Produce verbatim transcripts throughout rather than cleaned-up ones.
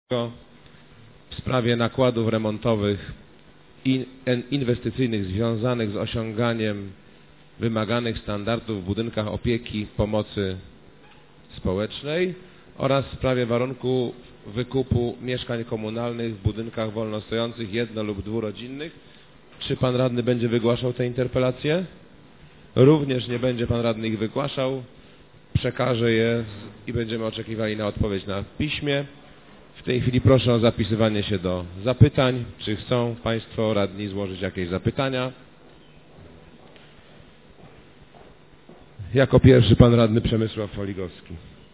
w sprawie nakładów remontowych i inwestycyjnych związanych z osiąganiem wymaganych standardów w budynkach opieki pomocy społecznej oraz w sprawie warunku wykupu mieszkań komunalnych w budynkach wolnostojących jedno- lub dwurodzinnych. Czy pan radny będzie wygłaszał te interpelacje? Również nie będzie pan radny ich wygłaszał. Przekażę je i będziemy oczekiwali na odpowiedź na piśmie. W tej chwili proszę o zapisywanie się do zapytań. Czy chcą państwo radni złożyć jakieś zapytania? Jako pierwszy pan radny Przemysław Foligowski.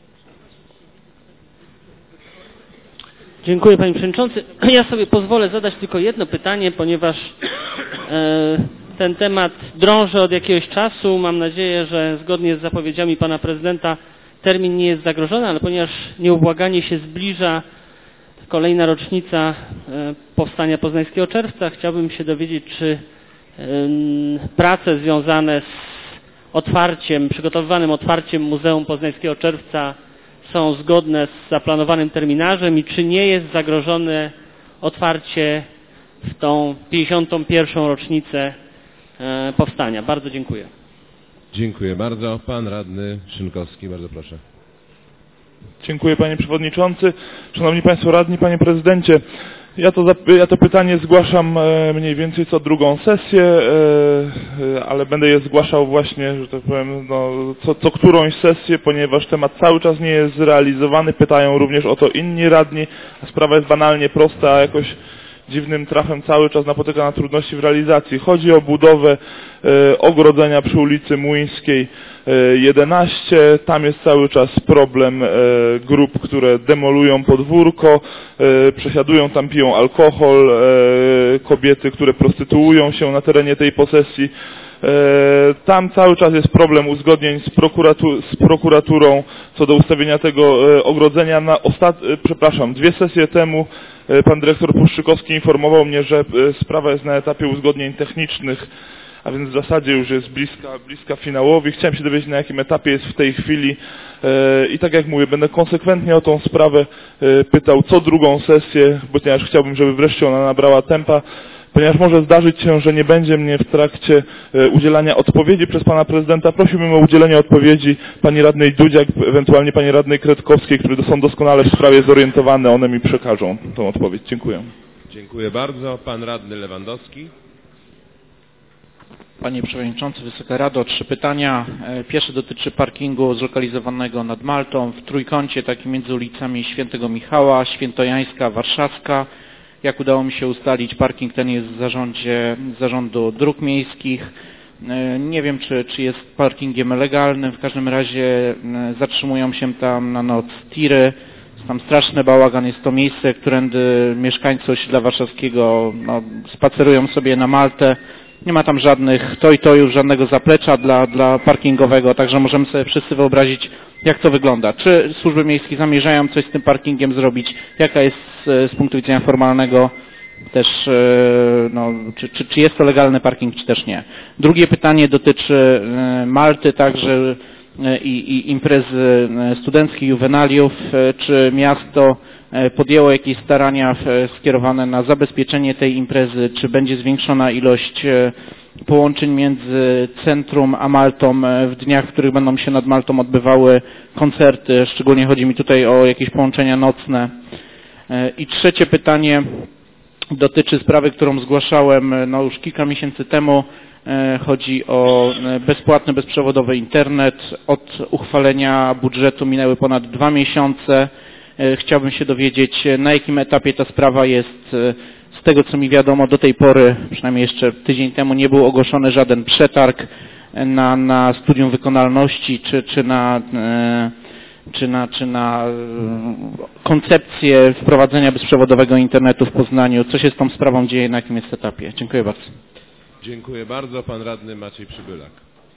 Dziękuję, panie przewodniczący. Ja sobie pozwolę zadać tylko jedno pytanie, ponieważ e, ten temat drąży od jakiegoś czasu. Mam nadzieję, że zgodnie z zapowiedziami pana prezydenta termin nie jest zagrożony, ale ponieważ nieubłaganie się zbliża kolejna rocznica e, powstania Poznańskiego Czerwca, chciałbym się dowiedzieć, czy e, prace związane z otwarciem, przygotowywanym otwarciem Muzeum Poznańskiego Czerwca są zgodne z zaplanowanym terminarzem i czy nie jest zagrożone otwarcie w tą pięćdziesiątą pierwszą rocznicę e, powstania. Bardzo dziękuję. Dziękuję bardzo. Pan radny Szynkowski, bardzo proszę. Dziękuję, panie przewodniczący. Szanowni państwo radni, panie prezydencie, ja to, ja to pytanie zgłaszam mniej więcej co drugą sesję, ale będę je zgłaszał właśnie, że tak powiem, no, co, co którąś sesję, ponieważ temat cały czas nie jest zrealizowany. Pytają również o to inni radni, a sprawa jest banalnie prosta, a jakoś dziwnym trafem cały czas napotyka na trudności w realizacji. Chodzi o budowę e, ogrodzenia przy ulicy Młyńskiej e, jedenaście. Tam jest cały czas problem e, grup, które demolują podwórko, e, przesiadują tam, piją alkohol, e, kobiety, które prostytuują się na terenie tej posesji. Tam cały czas jest problem uzgodnień z, prokuratu z prokuraturą co do ustawienia tego ogrodzenia. Na ostat... Przepraszam, dwie sesje temu pan dyrektor Puszczykowski informował mnie, że sprawa jest na etapie uzgodnień technicznych, a więc w zasadzie już jest bliska, bliska finałowi. Chciałem się dowiedzieć, na jakim etapie jest w tej chwili i tak jak mówię, będę konsekwentnie o tą sprawę pytał co drugą sesję, ponieważ chciałbym, żeby wreszcie ona nabrała tempa. Ponieważ może zdarzyć się, że nie będzie mnie w trakcie udzielania odpowiedzi przez pana prezydenta, prosiłbym o udzielenie odpowiedzi pani radnej Dudziak, ewentualnie pani radnej Kretkowskiej, które są doskonale w sprawie zorientowane, one mi przekażą tą odpowiedź. Dziękuję. Dziękuję bardzo. Pan radny Lewandowski. Panie Przewodniczący, Wysoka Rado, trzy pytania. Pierwsze dotyczy parkingu zlokalizowanego nad Maltą w trójkącie, takim między ulicami Świętego Michała, Świętojańska, Warszawska. Jak udało mi się ustalić, parking ten jest w zarządzie Zarządu Dróg Miejskich. Nie wiem, czy, czy jest parkingiem legalnym. W każdym razie zatrzymują się tam na noc tiry. Jest tam straszny bałagan. Jest to miejsce, którędy mieszkańcy osiedla warszawskiego no, spacerują sobie na Maltę. Nie ma tam żadnych toj-tojów, żadnego zaplecza dla, dla parkingowego, także możemy sobie wszyscy wyobrazić, jak to wygląda. Czy służby miejskie zamierzają coś z tym parkingiem zrobić? Jaka jest z, z punktu widzenia formalnego też, no, czy, czy, czy jest to legalny parking, czy też nie? Drugie pytanie dotyczy Malty także i, i imprezy studenckich, juwenaliów. Czy miasto podjęło jakieś starania skierowane na zabezpieczenie tej imprezy? Czy będzie zwiększona ilość połączeń między centrum a Maltą w dniach, w których będą się nad Maltą odbywały koncerty? Szczególnie chodzi mi tutaj o jakieś połączenia nocne. I trzecie pytanie dotyczy sprawy, którą zgłaszałem no, już kilka miesięcy temu. Chodzi o bezpłatny, bezprzewodowy internet. Od uchwalenia budżetu minęły ponad dwa miesiące. Chciałbym się dowiedzieć, na jakim etapie ta sprawa jest. Z tego, co mi wiadomo, do tej pory, przynajmniej jeszcze tydzień temu, nie był ogłoszony żaden przetarg na, na studium wykonalności, czy, czy, na, czy, na, czy na koncepcję wprowadzenia bezprzewodowego internetu w Poznaniu. Co się z tą sprawą dzieje, na jakim jest etapie? Dziękuję bardzo. Dziękuję bardzo. Pan radny Maciej Przybylak.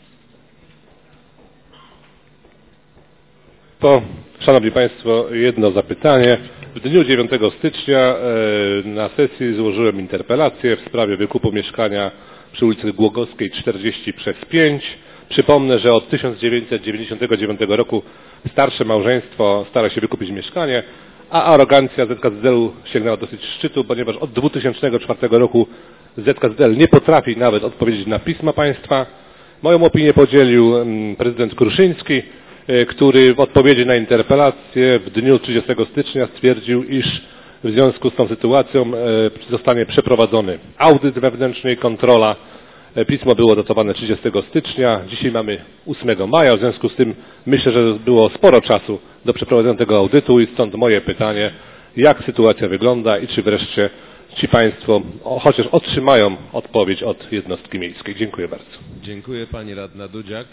To, Szanowni Państwo, jedno zapytanie. W dniu dziewiątego stycznia na sesji złożyłem interpelację w sprawie wykupu mieszkania przy ulicy Głogowskiej czterdzieści przez pięć. Przypomnę, że od tysiąc dziewięćset dziewięćdziesiątego dziewiątego roku starsze małżeństwo stara się wykupić mieszkanie, a arogancja Z K Z L-u sięgnęła dosyć szczytu, ponieważ od dwa tysiące czwartego roku Z K Z L nie potrafi nawet odpowiedzieć na pisma państwa. Moją opinię podzielił prezydent Kruszyński, który w odpowiedzi na interpelację w dniu trzydziestego stycznia stwierdził, iż w związku z tą sytuacją zostanie przeprowadzony audyt wewnętrzny i kontrola. Pismo było datowane trzydziestego stycznia, dzisiaj mamy ósmego maja, w związku z tym myślę, że było sporo czasu do przeprowadzenia tego audytu i stąd moje pytanie, jak sytuacja wygląda i czy wreszcie ci Państwo chociaż otrzymają odpowiedź od jednostki miejskiej. Dziękuję bardzo. Dziękuję. Pani radna Dudziak.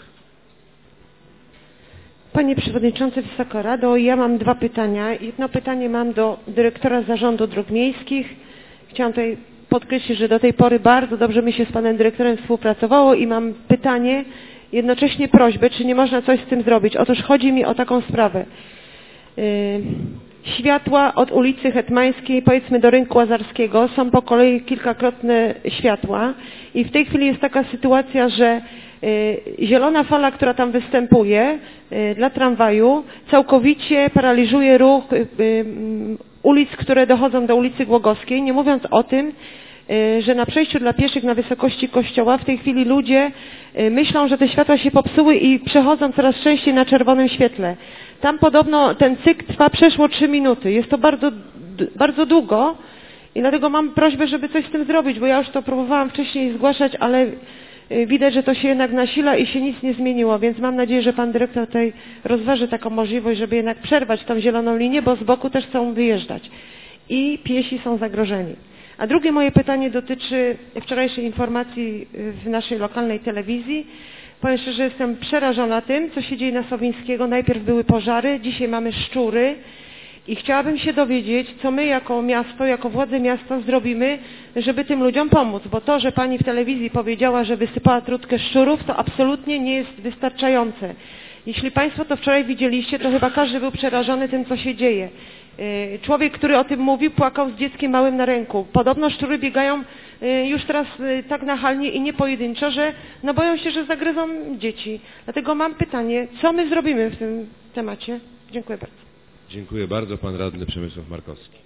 Panie Przewodniczący, Wysoka Rado, ja mam dwa pytania. Jedno pytanie mam do dyrektora Zarządu Dróg Miejskich. Chciałam tutaj podkreślić, że do tej pory bardzo dobrze mi się z panem dyrektorem współpracowało i mam pytanie, jednocześnie prośbę, czy nie można coś z tym zrobić. Otóż chodzi mi o taką sprawę. Yy, światła od ulicy Hetmańskiej, powiedzmy do Rynku Łazarskiego, są po kolei kilkakrotne światła i w tej chwili jest taka sytuacja, że yy, zielona fala, która tam występuje yy, dla tramwaju, całkowicie paraliżuje ruch yy, yy, ulic, które dochodzą do ulicy Głogowskiej, nie mówiąc o tym, że na przejściu dla pieszych na wysokości kościoła w tej chwili ludzie myślą, że te światła się popsuły i przechodzą coraz częściej na czerwonym świetle. Tam podobno ten cykl trwa przeszło trzy minuty. Jest to bardzo, bardzo długo i dlatego mam prośbę, żeby coś z tym zrobić, bo ja już to próbowałam wcześniej zgłaszać, ale widać, że to się jednak nasila i się nic nie zmieniło, więc mam nadzieję, że pan dyrektor tutaj rozważy taką możliwość, żeby jednak przerwać tą zieloną linię, bo z boku też chcą wyjeżdżać i piesi są zagrożeni. A drugie moje pytanie dotyczy wczorajszej informacji w naszej lokalnej telewizji. Powiem szczerze, że jestem przerażona tym, co się dzieje na Sowińskiego. Najpierw były pożary, dzisiaj mamy szczury i chciałabym się dowiedzieć, co my jako miasto, jako władze miasta zrobimy, żeby tym ludziom pomóc, bo to, że pani w telewizji powiedziała, że wysypała trutkę szczurów, to absolutnie nie jest wystarczające. Jeśli państwo to wczoraj widzieliście, to chyba każdy był przerażony tym, co się dzieje. Człowiek, który o tym mówił, płakał z dzieckiem małym na ręku. Podobno szczury biegają już teraz tak nachalnie i nie pojedynczo, że no boją się, że zagryzą dzieci. Dlatego mam pytanie, co my zrobimy w tym temacie? Dziękuję bardzo. Dziękuję bardzo. Pan radny Przemysław Markowski.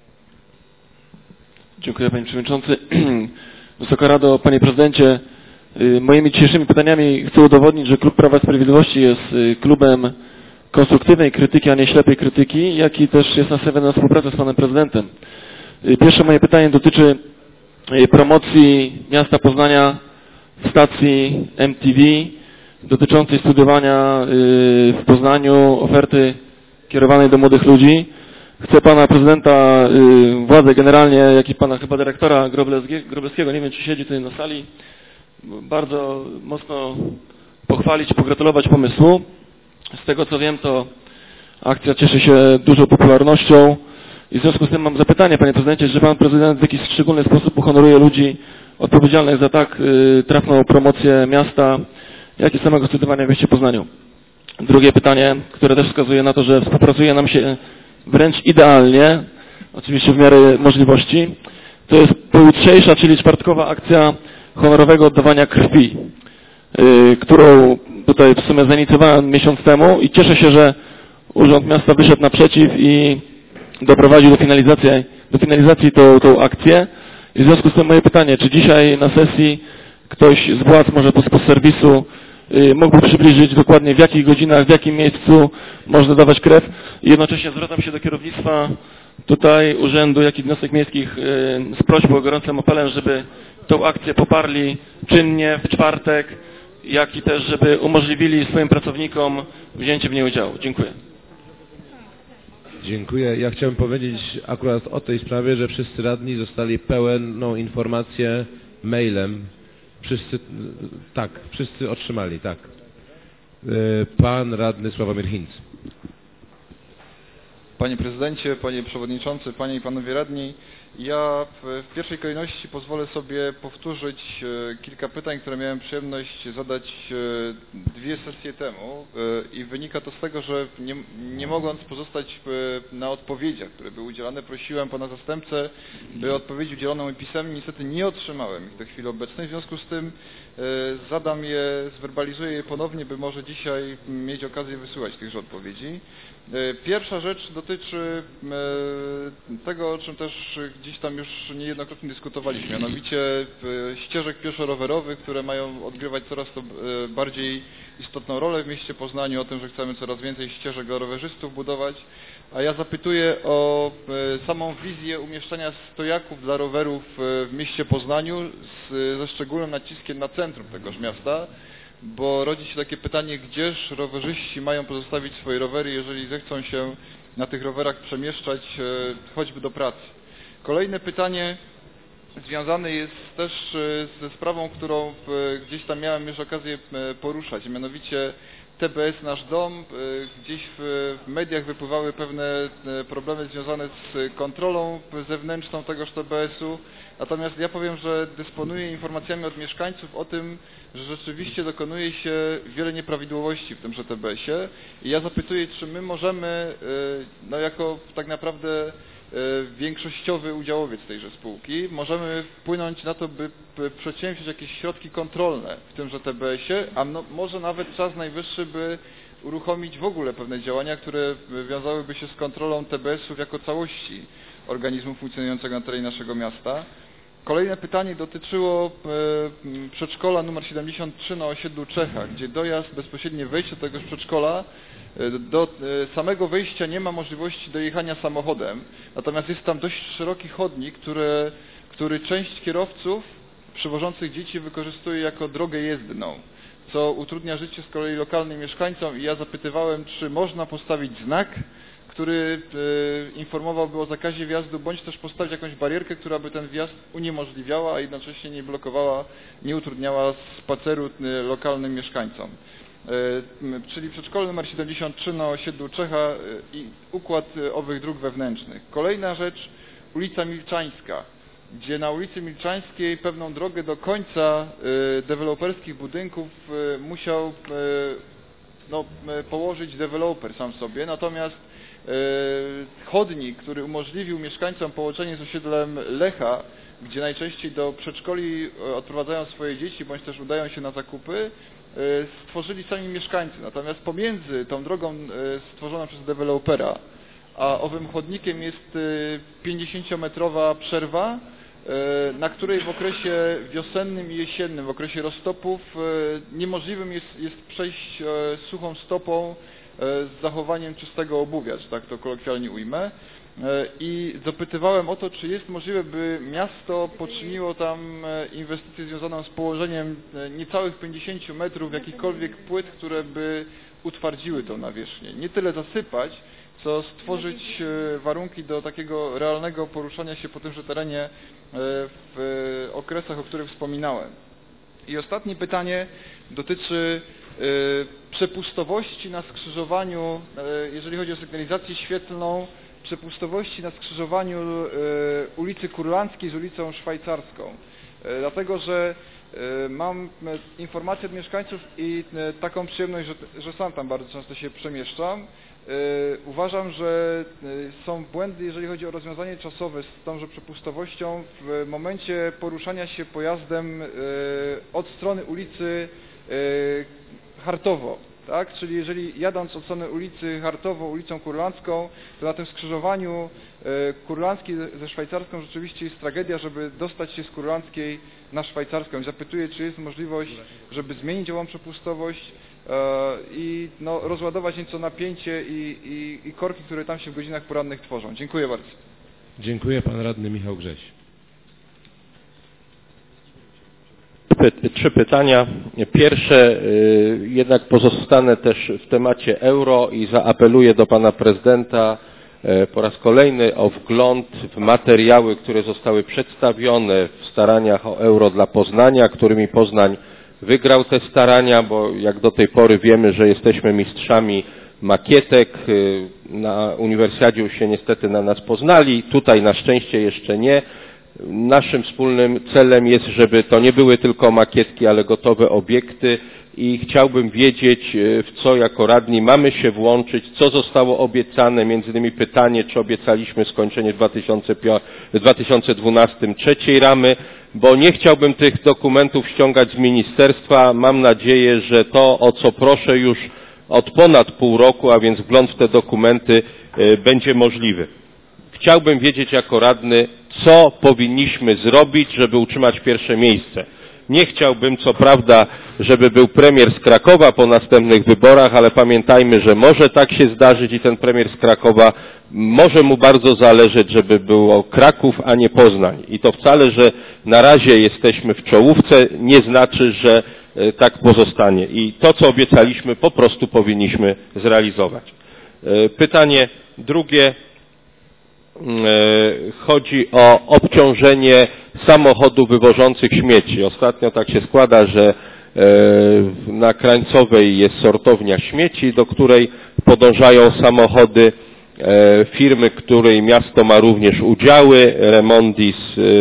Dziękuję panie przewodniczący. Wysoka Rado, panie prezydencie, moimi dzisiejszymi pytaniami chcę udowodnić, że klub Prawa i Sprawiedliwości jest klubem konstruktywnej krytyki, a nie ślepej krytyki, jak i też jest nastawiony na współpracę z panem prezydentem. Pierwsze moje pytanie dotyczy promocji miasta Poznania w stacji M T V dotyczącej studiowania w Poznaniu oferty kierowanej do młodych ludzi. Chcę pana prezydenta, władze generalnie, jak i pana chyba dyrektora Grobleskiego, nie wiem czy siedzi tutaj na sali, bardzo mocno pochwalić, pogratulować pomysłu. Z tego co wiem, to akcja cieszy się dużą popularnością i w związku z tym mam zapytanie, panie prezydencie, czy pan prezydent w jakiś szczególny sposób uhonoruje ludzi odpowiedzialnych za tak y, trafną promocję miasta, jak i samego studiowania w mieście Poznaniu. Drugie pytanie, które też wskazuje na to, że współpracuje nam się wręcz idealnie, oczywiście w miarę możliwości, to jest pojutrzejsza, czyli czwartkowa akcja honorowego oddawania krwi, y, którą tutaj w sumie zainicjowałem miesiąc temu i cieszę się, że Urząd Miasta wyszedł naprzeciw i doprowadził do finalizacji, do finalizacji tą, tą akcję. I w związku z tym moje pytanie, czy dzisiaj na sesji ktoś z władz, może z serwisu, y, mógłby przybliżyć dokładnie w jakich godzinach, w jakim miejscu można dawać krew. I jednocześnie zwracam się do kierownictwa tutaj Urzędu, jak i jednostek miejskich y, z prośbą, gorącym apelem, żeby tą akcję poparli czynnie w czwartek, jak i też, żeby umożliwili swoim pracownikom wzięcie w niej udziału. Dziękuję. Dziękuję. Ja chciałem powiedzieć akurat o tej sprawie, że wszyscy radni dostali pełną informację mailem. Wszyscy, tak, wszyscy otrzymali, tak. Pan radny Sławomir Hinz. Panie prezydencie, panie przewodniczący, panie i panowie radni, ja w pierwszej kolejności pozwolę sobie powtórzyć kilka pytań, które miałem przyjemność zadać dwie sesje temu i wynika to z tego, że nie, nie mogąc pozostać na odpowiedziach, które były udzielane, prosiłem pana zastępcę, by odpowiedzi udzielono mi pisemnie. Niestety nie otrzymałem ich do chwili obecnej, w związku z tym zadam je, zwerbalizuję je ponownie, by może dzisiaj mieć okazję wysyłać tychże odpowiedzi. Pierwsza rzecz dotyczy dotyczy tego, o czym też gdzieś tam już niejednokrotnie dyskutowaliśmy, mianowicie ścieżek pieszo-rowerowych, które mają odgrywać coraz to bardziej istotną rolę w mieście Poznaniu, o tym, że chcemy coraz więcej ścieżek dla rowerzystów budować, a ja zapytuję o samą wizję umieszczania stojaków dla rowerów w mieście Poznaniu z, ze szczególnym naciskiem na centrum tegoż miasta, bo rodzi się takie pytanie, gdzież rowerzyści mają pozostawić swoje rowery, jeżeli zechcą się na tych rowerach przemieszczać choćby do pracy. Kolejne pytanie związane jest też ze sprawą, którą gdzieś tam miałem już okazję poruszać, mianowicie T B S Nasz Dom. Gdzieś w mediach wypływały pewne problemy związane z kontrolą zewnętrzną tegoż T B S u, natomiast ja powiem, że dysponuję informacjami od mieszkańców o tym, że rzeczywiście dokonuje się wiele nieprawidłowości w tymże T B S ie i ja zapytuję, czy my możemy, no jako tak naprawdę większościowy udziałowiec tejże spółki, możemy wpłynąć na to, by przedsięwziąć jakieś środki kontrolne w tymże T B S ie, a no, może nawet czas najwyższy, by uruchomić w ogóle pewne działania, które wiązałyby się z kontrolą T B S ów jako całości organizmu funkcjonującego na terenie naszego miasta. Kolejne pytanie dotyczyło przedszkola numer siedemdziesiąt trzy na osiedlu Czecha, gdzie dojazd, bezpośrednie wejście do tegoż przedszkola, do samego wejścia nie ma możliwości dojechania samochodem, natomiast jest tam dość szeroki chodnik, który, który część kierowców przywożących dzieci wykorzystuje jako drogę jezdną, co utrudnia życie z kolei lokalnym mieszkańcom i ja zapytywałem, czy można postawić znak, który e, informowałby o zakazie wjazdu, bądź też postawić jakąś barierkę, która by ten wjazd uniemożliwiała, a jednocześnie nie blokowała, nie utrudniała spaceru e, lokalnym mieszkańcom. E, czyli przedszkole numer siedemdziesiąt trzy na osiedlu Czecha e, i układ e, owych dróg wewnętrznych. Kolejna rzecz, ulica Milczańska, gdzie na ulicy Milczańskiej pewną drogę do końca e, deweloperskich budynków e, musiał e, no, e, położyć deweloper sam sobie, natomiast chodnik, który umożliwił mieszkańcom połączenie z osiedlem Lecha, gdzie najczęściej do przedszkoli odprowadzają swoje dzieci, bądź też udają się na zakupy, stworzyli sami mieszkańcy. Natomiast pomiędzy tą drogą stworzoną przez dewelopera, a owym chodnikiem jest pięćdziesięciometrowa przerwa, na której w okresie wiosennym i jesiennym, w okresie roztopów niemożliwym jest, jest przejść suchą stopą z zachowaniem czystego obuwia, że tak to kolokwialnie ujmę. I dopytywałem o to, czy jest możliwe, by miasto poczyniło tam inwestycję związaną z położeniem niecałych pięćdziesięciu metrów jakichkolwiek płyt, które by utwardziły tą nawierzchnię. Nie tyle zasypać, co stworzyć warunki do takiego realnego poruszania się po tymże terenie w okresach, o których wspominałem. I ostatnie pytanie dotyczy przepustowości na skrzyżowaniu, jeżeli chodzi o sygnalizację świetlną, przepustowości na skrzyżowaniu ulicy Kurlandzkiej z ulicą Szwajcarską. Dlatego, że mam informacje od mieszkańców i taką przyjemność, że, że sam tam bardzo często się przemieszczam. Uważam, że są błędy, jeżeli chodzi o rozwiązanie czasowe z tąże przepustowością w momencie poruszania się pojazdem od strony ulicy Hartowo, tak? Czyli jeżeli jadąc od strony ulicy Hartowo, ulicą Kurlandzką, to na tym skrzyżowaniu Kurlandzkiej ze Szwajcarską rzeczywiście jest tragedia, żeby dostać się z Kurlandzkiej na Szwajcarską. I zapytuję, czy jest możliwość, żeby zmienić ową przepustowość i no, rozładować nieco napięcie i, i, i korki, które tam się w godzinach porannych tworzą. Dziękuję bardzo. Dziękuję. Pan radny Michał Grześ. Trzy pytania. Pierwsze, jednak pozostanę też w temacie euro i zaapeluję do pana prezydenta po raz kolejny o wgląd w materiały, które zostały przedstawione w staraniach o euro dla Poznania, którymi Poznań wygrał te starania, bo jak do tej pory wiemy, że jesteśmy mistrzami makietek, na uniwersjadzie się niestety na nas poznali, tutaj na szczęście jeszcze nie. Naszym wspólnym celem jest, żeby to nie były tylko makietki, ale gotowe obiekty i chciałbym wiedzieć, w co jako radni mamy się włączyć, co zostało obiecane, między innymi pytanie, czy obiecaliśmy skończenie w dwa tysiące dwunastym trzeciej ramy, bo nie chciałbym tych dokumentów ściągać z ministerstwa. Mam nadzieję, że to, o co proszę już od ponad pół roku, a więc wgląd w te dokumenty, będzie możliwy. Chciałbym wiedzieć jako radny, co powinniśmy zrobić, żeby utrzymać pierwsze miejsce. Nie chciałbym, co prawda, żeby był premier z Krakowa po następnych wyborach, ale pamiętajmy, że może tak się zdarzyć i ten premier z Krakowa może mu bardzo zależeć, żeby było Kraków, a nie Poznań. I to wcale, że na razie jesteśmy w czołówce, nie znaczy, że tak pozostanie. I to, co obiecaliśmy, po prostu powinniśmy zrealizować. Pytanie drugie. Chodzi o obciążenie samochodów wywożących śmieci. Ostatnio tak się składa, że na Krańcowej jest sortownia śmieci, do której podążają samochody firmy, której miasto ma również udziały, Remondis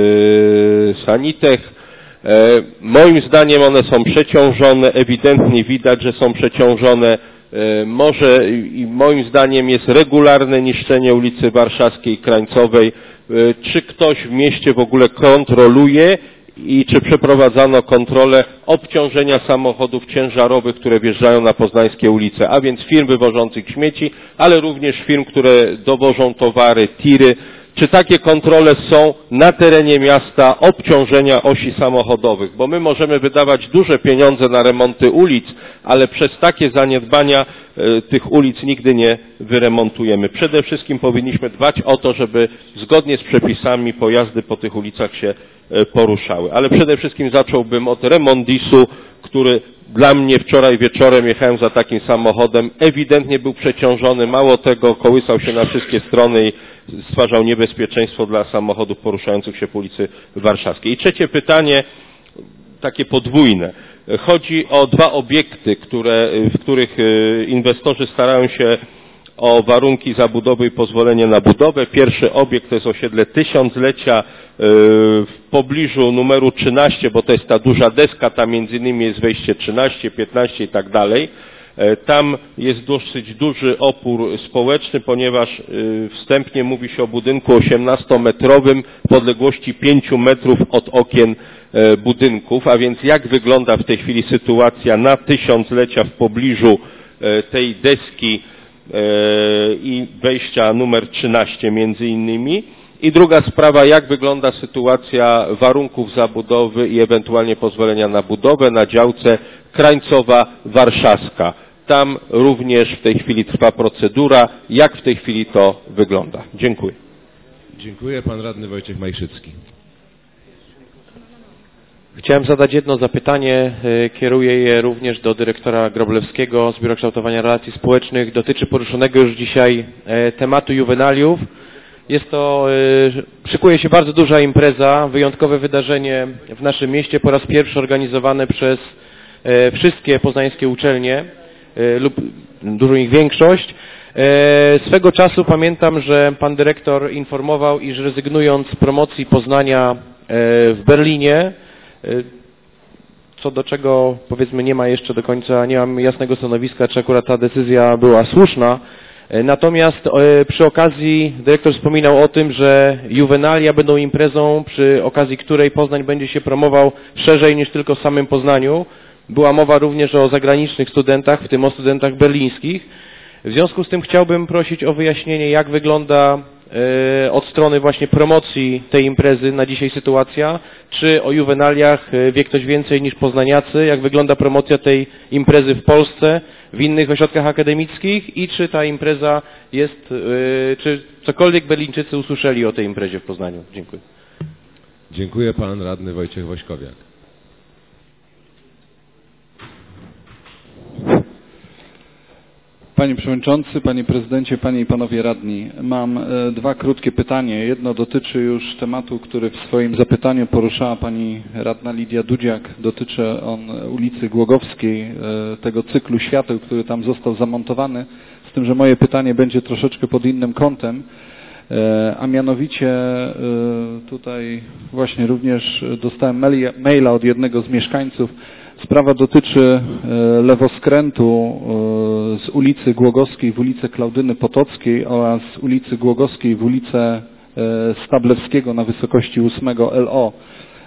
Sanitech. Moim zdaniem one są przeciążone, ewidentnie widać, że są przeciążone. Może i moim zdaniem jest regularne niszczenie ulicy Warszawskiej Krańcowej. Czy ktoś w mieście w ogóle kontroluje i czy przeprowadzano kontrolę obciążenia samochodów ciężarowych, które wjeżdżają na poznańskie ulice, a więc firm wywożących śmieci, ale również firm, które dowożą towary, tiry. Czy takie kontrole są na terenie miasta obciążenia osi samochodowych? Bo my możemy wydawać duże pieniądze na remonty ulic, ale przez takie zaniedbania y, tych ulic nigdy nie wyremontujemy. Przede wszystkim powinniśmy dbać o to, żeby zgodnie z przepisami pojazdy po tych ulicach się y, poruszały. Ale przede wszystkim zacząłbym od Remondisu, który dla mnie wczoraj wieczorem jechałem za takim samochodem, ewidentnie był przeciążony, mało tego kołysał się na wszystkie strony i stwarzał niebezpieczeństwo dla samochodów poruszających się po ulicy Warszawskiej. I trzecie pytanie, takie podwójne. Chodzi o dwa obiekty, które, w których inwestorzy starają się o warunki zabudowy i pozwolenie na budowę. Pierwszy obiekt to jest osiedle Tysiąclecia w pobliżu numeru trzynaście, bo to jest ta duża deska, tam między innymi jest wejście trzynaście, piętnaście i tak dalej. Tam jest dosyć duży opór społeczny, ponieważ wstępnie mówi się o budynku osiemnastometrowym w odległości pięciu metrów od okien budynków, a więc jak wygląda w tej chwili sytuacja na Tysiąclecia w pobliżu tej deski i wejścia numer trzynaście między innymi. I druga sprawa, jak wygląda sytuacja warunków zabudowy i ewentualnie pozwolenia na budowę na działce Krańcowa Warszawska. Tam również w tej chwili trwa procedura. Jak w tej chwili to wygląda? Dziękuję. Dziękuję. Pan radny Wojciech Majszycki. Chciałem zadać jedno zapytanie, kieruję je również do dyrektora Groblewskiego z Biura Kształtowania Relacji Społecznych. Dotyczy poruszonego już dzisiaj tematu juwenaliów. Jest to, szykuje się bardzo duża impreza, wyjątkowe wydarzenie w naszym mieście, po raz pierwszy organizowane przez wszystkie poznańskie uczelnie lub dużą ich większość. Swego czasu pamiętam, że pan dyrektor informował, iż rezygnując z promocji Poznania w Berlinie, co do czego powiedzmy nie ma jeszcze do końca, nie mam jasnego stanowiska, czy akurat ta decyzja była słuszna. Natomiast przy okazji dyrektor wspominał o tym, że juwenalia będą imprezą, przy okazji której Poznań będzie się promował szerzej niż tylko w samym Poznaniu. Była mowa również o zagranicznych studentach, w tym o studentach berlińskich. W związku z tym chciałbym prosić o wyjaśnienie, jak wygląda od strony właśnie promocji tej imprezy na dzisiaj sytuacja, czy o juwenaliach wie ktoś więcej niż poznaniacy, jak wygląda promocja tej imprezy w Polsce, w innych ośrodkach akademickich i czy ta impreza jest, czy cokolwiek Berlińczycy usłyszeli o tej imprezie w Poznaniu. Dziękuję. Dziękuję. Pan radny Wojciech Wośkowiak. Panie Przewodniczący, Panie Prezydencie, Panie i Panowie Radni. Mam e, dwa krótkie pytania. Jedno dotyczy już tematu, który w swoim zapytaniu poruszała Pani Radna Lidia Dudziak. Dotyczy on ulicy Głogowskiej, e, tego cyklu świateł, który tam został zamontowany. Z tym, że moje pytanie będzie troszeczkę pod innym kątem. E, a mianowicie e, tutaj właśnie również dostałem maila, maila od jednego z mieszkańców. Sprawa dotyczy lewoskrętu z ulicy Głogowskiej w ulicę Klaudyny Potockiej oraz ulicy Głogowskiej w ulicę Stablewskiego na wysokości ósmego L O.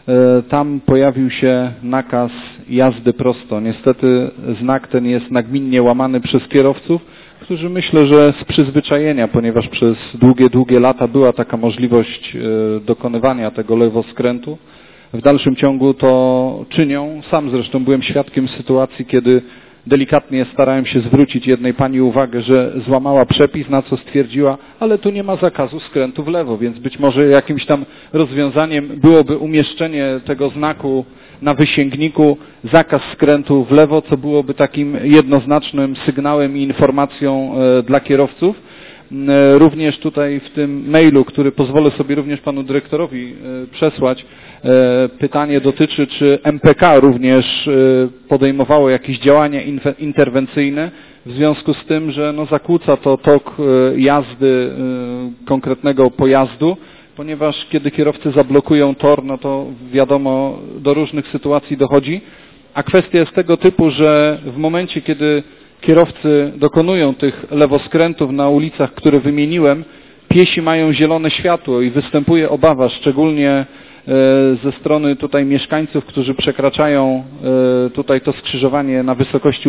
tam pojawił się nakaz jazdy prosto. Niestety znak ten jest nagminnie łamany przez kierowców, którzy myślę, że z przyzwyczajenia, ponieważ przez długie, długie lata była taka możliwość dokonywania tego lewoskrętu, w dalszym ciągu to czynią. Sam zresztą byłem świadkiem sytuacji, kiedy delikatnie starałem się zwrócić jednej pani uwagę, że złamała przepis, na co stwierdziła, ale tu nie ma zakazu skrętu w lewo, więc być może jakimś tam rozwiązaniem byłoby umieszczenie tego znaku na wysięgniku, zakaz skrętu w lewo, co byłoby takim jednoznacznym sygnałem i informacją dla kierowców. Również tutaj w tym mailu, który pozwolę sobie również panu dyrektorowi przesłać, pytanie dotyczy, czy M P K również podejmowało jakieś działania interwencyjne w związku z tym, że no zakłóca to tok jazdy konkretnego pojazdu, ponieważ kiedy kierowcy zablokują tor, no to wiadomo, do różnych sytuacji dochodzi, a kwestia jest tego typu, że w momencie, kiedy kierowcy dokonują tych lewoskrętów na ulicach, które wymieniłem, piesi mają zielone światło i występuje obawa, szczególnie ze strony tutaj mieszkańców, którzy przekraczają tutaj to skrzyżowanie na wysokości.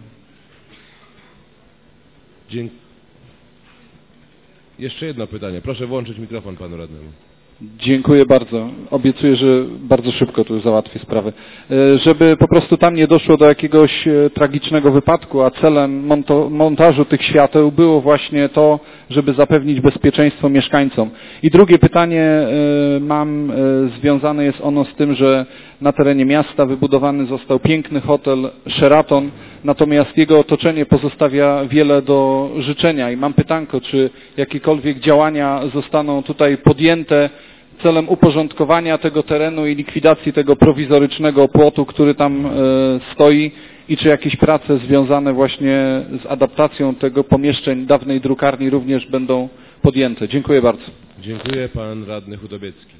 Dzięki. Jeszcze jedno pytanie. Proszę włączyć mikrofon panu radnemu. Dziękuję bardzo. Obiecuję, że bardzo szybko tu załatwię sprawę. Żeby po prostu tam nie doszło do jakiegoś tragicznego wypadku, a celem monto, montażu tych świateł było właśnie to, żeby zapewnić bezpieczeństwo mieszkańcom. I drugie pytanie mam, związane jest ono z tym, że na terenie miasta wybudowany został piękny hotel Sheraton, natomiast jego otoczenie pozostawia wiele do życzenia. I mam pytanko, czy jakiekolwiek działania zostaną tutaj podjęte celem uporządkowania tego terenu i likwidacji tego prowizorycznego płotu, który tam e, stoi, i czy jakieś prace związane właśnie z adaptacją tego pomieszczeń dawnej drukarni również będą podjęte. Dziękuję bardzo. Dziękuję. Pan radny Chudobiecki.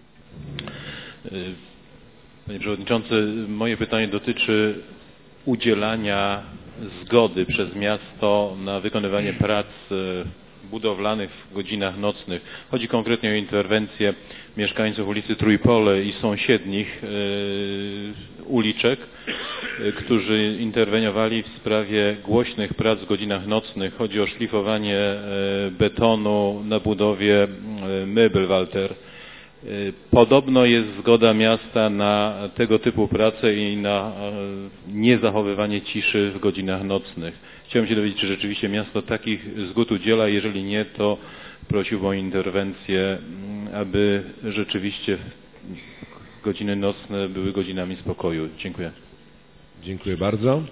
Panie Przewodniczący, moje pytanie dotyczy udzielania zgody przez miasto na wykonywanie prac budowlanych w godzinach nocnych. Chodzi konkretnie o interwencję mieszkańców ulicy Trójpole i sąsiednich yy, uliczek, yy, którzy interweniowali w sprawie głośnych prac w godzinach nocnych. Chodzi o szlifowanie yy, betonu na budowie yy, Möbelwalter. Yy, podobno jest zgoda miasta na tego typu prace i na yy, niezachowywanie ciszy w godzinach nocnych. Chciałem się dowiedzieć, czy rzeczywiście miasto takich zgód udziela. Jeżeli nie, to prosiłbym o interwencję, aby rzeczywiście godziny nocne były godzinami spokoju. Dziękuję. Dziękuję bardzo.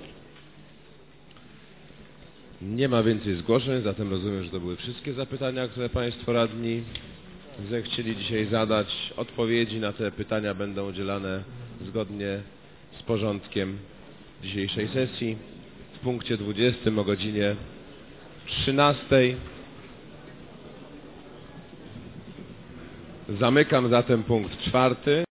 Nie ma więcej zgłoszeń, zatem rozumiem, że to były wszystkie zapytania, które Państwo radni zechcieli dzisiaj zadać. Odpowiedzi na te pytania będą udzielane zgodnie z porządkiem dzisiejszej sesji. W punkcie dwudziestym o godzinie trzynastej. Zamykam zatem punkt czwarty.